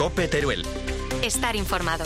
COPE Teruel. Estar informado.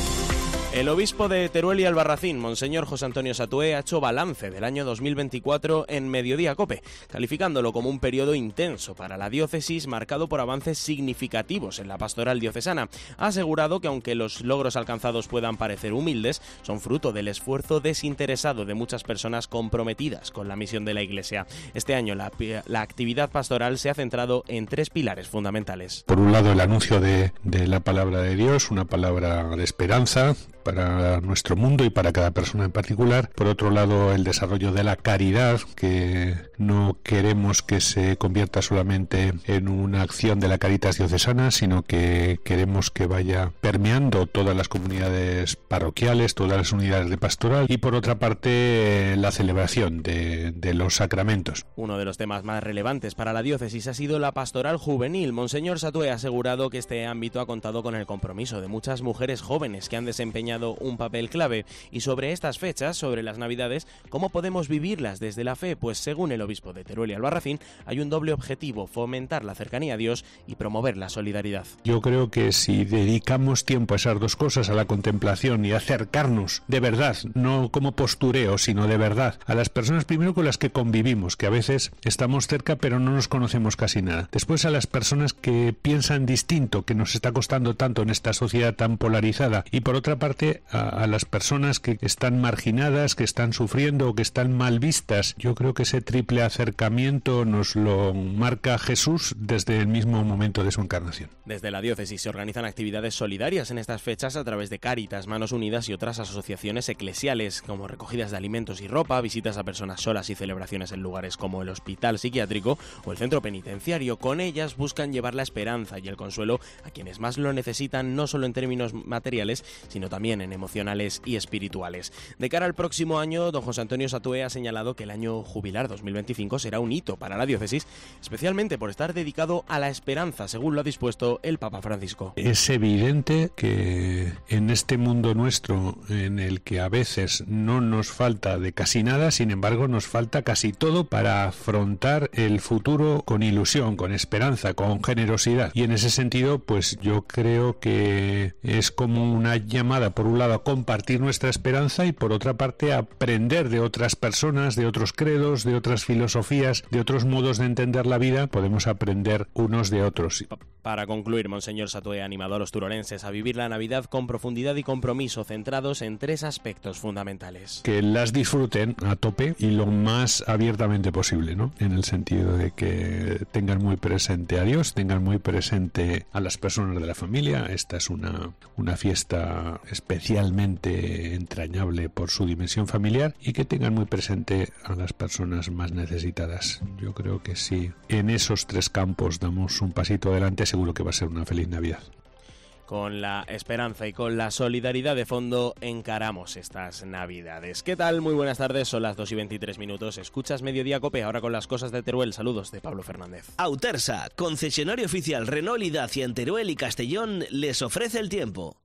El obispo de Teruel y Albarracín, Monseñor José Antonio Satué, ha hecho balance del año 2024 en Mediodía COPE, calificándolo como un periodo intenso para la diócesis marcado por avances significativos en la pastoral diocesana. Ha asegurado que aunque los logros alcanzados puedan parecer humildes, son fruto del esfuerzo desinteresado de muchas personas comprometidas con la misión de la Iglesia. Este año la actividad pastoral se ha centrado en 3 pilares fundamentales. Por un lado, el anuncio de la palabra de Dios, una palabra de esperanza para nuestro mundo y para cada persona en particular. Por otro lado, el desarrollo de la caridad, que no queremos que se convierta solamente en una acción de la Caritas diocesana, sino que queremos que vaya permeando todas las comunidades parroquiales, todas las unidades de pastoral. Y por otra parte, la celebración de los sacramentos. Uno de los temas más relevantes para la diócesis ha sido la pastoral juvenil. Monseñor Satué ha asegurado que este ámbito ha contado con el compromiso de muchas mujeres jóvenes que han desempeñado un papel clave. Y sobre estas fechas, sobre las Navidades, ¿cómo podemos vivirlas desde la fe? Pues según el obispo de Teruel y Albarracín, hay un doble objetivo: fomentar la cercanía a Dios y promover la solidaridad. Yo creo que si dedicamos tiempo a esas dos cosas, a la contemplación y a acercarnos de verdad, no como postureo, sino de verdad, a las personas primero con las que convivimos, que a veces estamos cerca pero no nos conocemos casi nada. Después a las personas que piensan distinto, que nos está costando tanto en esta sociedad tan polarizada. Y por otra parte, a las personas que están marginadas, que están sufriendo o que están mal vistas. Yo creo que ese triple acercamiento nos lo marca Jesús desde el mismo momento de su encarnación. Desde la diócesis se organizan actividades solidarias en estas fechas a través de Cáritas, Manos Unidas y otras asociaciones eclesiales, como recogidas de alimentos y ropa, visitas a personas solas y celebraciones en lugares como el hospital psiquiátrico o el centro penitenciario. Con ellas buscan llevar la esperanza y el consuelo a quienes más lo necesitan, no solo en términos materiales, sino también en emocionales y espirituales. De cara al próximo año, don José Antonio Satué ha señalado que el año jubilar 2025 será un hito para la diócesis, especialmente por estar dedicado a la esperanza, según lo ha dispuesto el Papa Francisco. Es evidente que en este mundo nuestro, en el que a veces no nos falta de casi nada, sin embargo nos falta casi todo para afrontar el futuro con ilusión, con esperanza, con generosidad. Y en ese sentido, pues yo creo que es como una llamada, por un lado, a compartir nuestra esperanza y por otra parte a aprender de otras personas, de otros credos, de otras filosofías, de otros modos de entender la vida. Podemos aprender unos de otros. Para concluir, Monseñor Satué ha animado a los turolenses a vivir la Navidad con profundidad y compromiso, centrados en 3 aspectos fundamentales. Que las disfruten a tope y lo más abiertamente posible, ¿no? En el sentido de que tengan muy presente a Dios, tengan muy presente a las personas de la familia. Esta es una fiesta especialmente entrañable por su dimensión familiar, y que tengan muy presente a las personas más necesitadas. Yo creo que si en esos 3 campos damos un pasito adelante, seguro que va a ser una feliz Navidad. Con la esperanza y con la solidaridad de fondo encaramos estas Navidades. ¿Qué tal? Muy buenas tardes, son las 2:23. Escuchas Mediodía COPE, ahora con las cosas de Teruel. Saludos de Pablo Fernández. Autersa, concesionario oficial Renault y Dacia en Teruel y Castellón, les ofrece el tiempo.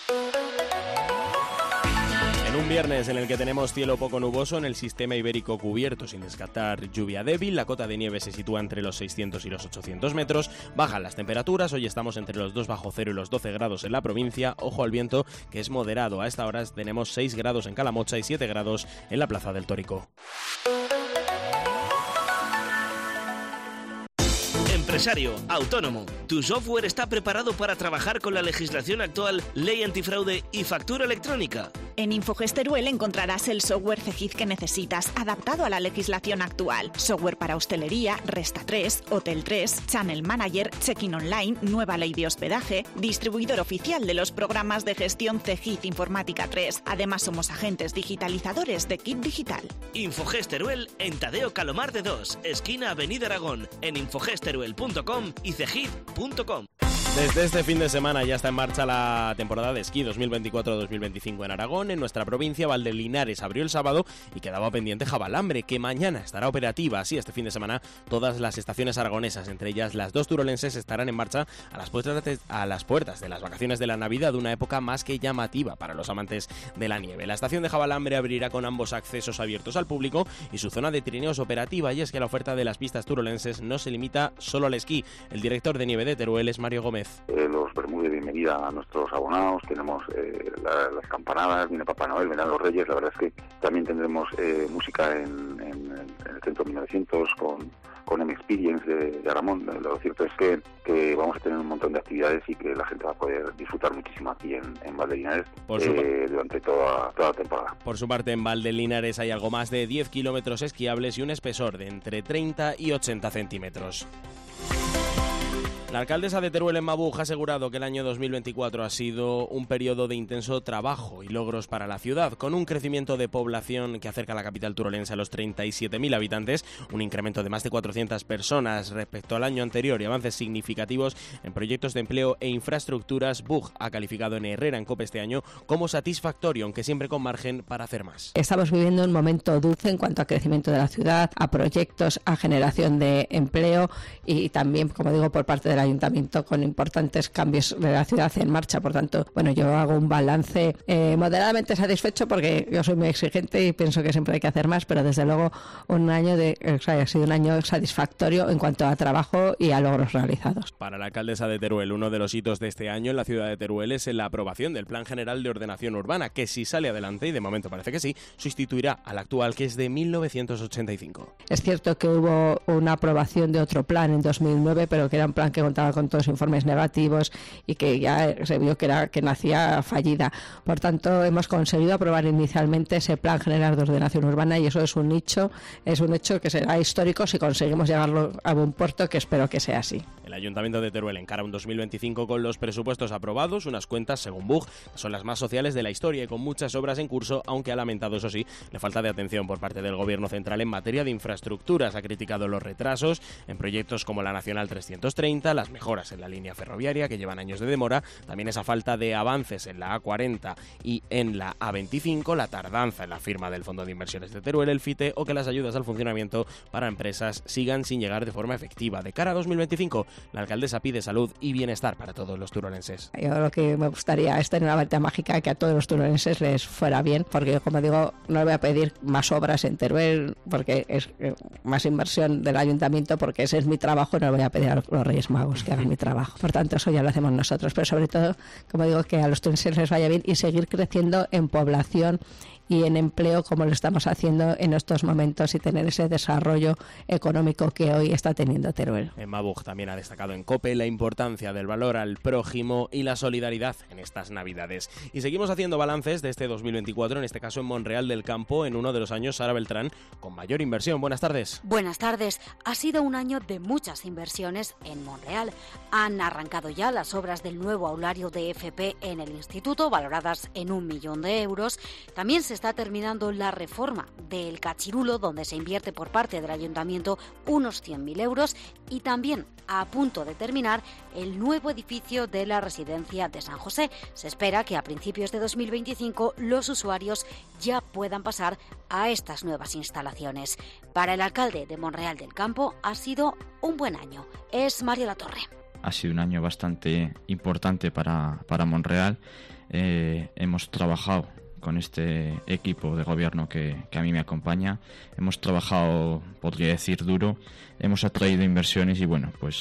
Un viernes en el que tenemos cielo poco nuboso en el sistema ibérico cubierto, sin descartar lluvia débil. La cota de nieve se sitúa entre los 600 y los 800 metros. Bajan las temperaturas, hoy estamos entre los 2 bajo cero y los 12 grados en la provincia. Ojo al viento, que es moderado. A esta hora tenemos 6 grados en Calamocha y 7 grados en la Plaza del Tórico. Empresario, autónomo, ¿tu software está preparado para trabajar con la legislación actual, ley antifraude y factura electrónica? En Infogest Teruel encontrarás el software CEGID que necesitas, adaptado a la legislación actual. Software para hostelería, Resta 3, Hotel 3, Channel Manager, Check-in Online, nueva ley de hospedaje, distribuidor oficial de los programas de gestión CEGID Informática 3. Además somos agentes digitalizadores de Kit Digital. Infogest Teruel en Tadeo Calomar de 2, esquina Avenida Aragón, en infogesteruel.com y cegid.com. Desde este fin de semana ya está en marcha la temporada de esquí 2024-2025 en Aragón. En nuestra provincia, Valdelinares abrió el sábado y quedaba pendiente Javalambre, que mañana estará operativa. Así, este fin de semana, todas las estaciones aragonesas, entre ellas las 2 turolenses, estarán en marcha a las puertas de las vacaciones de la Navidad, una época más que llamativa para los amantes de la nieve. La estación de Javalambre abrirá con ambos accesos abiertos al público y su zona de trineos operativa, y es que la oferta de las pistas turolenses no se limita solo al esquí. El director de nieve de Teruel es Mario Gómez. Jiménez. Los vermús de bienvenida a nuestros abonados, tenemos las campanadas, viene Papá Noel, vendrán los Reyes. La verdad es que también tendremos música en el Centro 1900 con M-Experience de Aramón. Lo cierto es que vamos a tener un montón de actividades y que la gente va a poder disfrutar muchísimo aquí en Valdelinares durante toda la temporada. Por su parte, en Valdelinares hay algo más de 10 kilómetros esquiables y un espesor de entre 30 y 80 centímetros. La alcaldesa de Teruel, Emma Buj, ha asegurado que el año 2024 ha sido un periodo de intenso trabajo y logros para la ciudad, con un crecimiento de población que acerca a la capital turolense a los 37.000 habitantes, un incremento de más de 400 personas respecto al año anterior y avances significativos en proyectos de empleo e infraestructuras. Buj ha calificado en Herrera en COPE este año como satisfactorio, aunque siempre con margen para hacer más. Estamos viviendo un momento dulce en cuanto a crecimiento de la ciudad, a proyectos, a generación de empleo y también, como digo, por parte del Ayuntamiento con importantes cambios de la ciudad en marcha. Por tanto, yo hago un balance moderadamente satisfecho porque yo soy muy exigente y pienso que siempre hay que hacer más, pero desde luego ha sido un año satisfactorio en cuanto a trabajo y a logros realizados. Para la alcaldesa de Teruel, uno de los hitos de este año en la ciudad de Teruel es la aprobación del Plan General de Ordenación Urbana, que si sale adelante, y de momento parece que sí, sustituirá al actual, que es de 1985. Es cierto que hubo una aprobación de otro plan en 2009, pero que era un plan que contaba con todos los informes negativos y que ya se vio que nacía fallida. Por tanto, hemos conseguido aprobar inicialmente ese Plan General de Ordenación Urbana y eso es un hecho que será histórico si conseguimos llevarlo a buen puerto, que espero que sea así. El Ayuntamiento de Teruel encara un 2025 con los presupuestos aprobados, unas cuentas, según Buj, que son las más sociales de la historia y con muchas obras en curso, aunque ha lamentado, eso sí, la falta de atención por parte del Gobierno central en materia de infraestructuras. Ha criticado los retrasos en proyectos como la Nacional 330, las mejoras en la línea ferroviaria que llevan años de demora, también esa falta de avances en la A40 y en la A25, la tardanza en la firma del Fondo de Inversiones de Teruel, el FITE, o que las ayudas al funcionamiento para empresas sigan sin llegar de forma efectiva. De cara a 2025, la alcaldesa pide salud y bienestar para todos los turolenses. Yo lo que me gustaría es tener una varita mágica que a todos los turolenses les fuera bien, porque yo, como digo, no le voy a pedir más obras en Teruel, porque es más inversión del ayuntamiento, porque ese es mi trabajo, no le voy a pedir a los Reyes Magos que hagan mi trabajo. Por tanto, eso ya lo hacemos nosotros, pero sobre todo, como digo, que a los turolenses les vaya bien y seguir creciendo en población y en empleo como lo estamos haciendo en estos momentos y tener ese desarrollo económico que hoy está teniendo Teruel. Emma Buj también ha destacado en COPE la importancia del valor al prójimo y la solidaridad en estas Navidades. Y seguimos haciendo balances de este 2024, en este caso en Monreal del Campo, en uno de los años, Sara Beltrán, con mayor inversión. Buenas tardes. Buenas tardes. Ha sido un año de muchas inversiones en Monreal. Han arrancado ya las obras del nuevo aulario de FP en el instituto, valoradas en 1 millón de euros. También se está terminando la reforma del Cachirulo, donde se invierte por parte del ayuntamiento unos 100.000 euros, y también a punto de terminar el nuevo edificio de la residencia de San José. Se espera que a principios de 2025 los usuarios ya puedan pasar a estas nuevas instalaciones. Para el alcalde de Monreal del Campo ha sido un buen año. Es Mario Latorre. Ha sido un año bastante importante para Monreal. Hemos trabajado con este equipo de gobierno que a mí me acompaña. Hemos trabajado, podría decir, duro. Hemos atraído inversiones y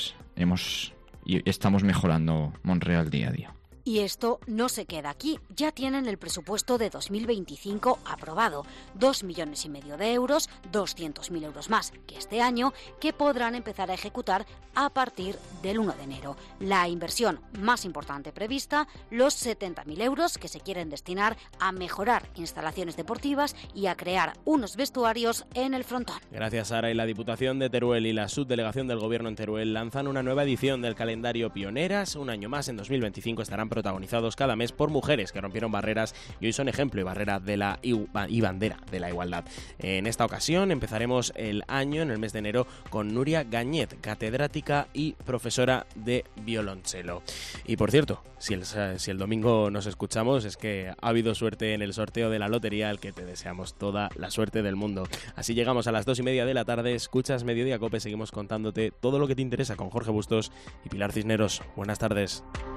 estamos mejorando Monreal día a día. Y esto no se queda aquí. Ya tienen el presupuesto de 2025 aprobado. 2,5 millones de euros, 200.000 euros más que este año, que podrán empezar a ejecutar a partir del 1 de enero. La inversión más importante prevista, los 70.000 euros que se quieren destinar a mejorar instalaciones deportivas y a crear unos vestuarios en el frontón. Gracias, Sara. Y la Diputación de Teruel y la Subdelegación del Gobierno en Teruel lanzan una nueva edición del calendario Pioneras. Un año más, en 2025, estarán protagonizados cada mes por mujeres que rompieron barreras y hoy son ejemplo y bandera de la igualdad. En esta ocasión empezaremos el año, en el mes de enero, con Nuria Gañet, catedrática y profesora de violonchelo. Y por cierto, si el domingo nos escuchamos, es que ha habido suerte en el sorteo de la lotería, al que te deseamos toda la suerte del mundo. Así llegamos a las 2:30 de la tarde, escuchas Mediodía Cope, seguimos contándote todo lo que te interesa con Jorge Bustos y Pilar Cisneros. Buenas tardes.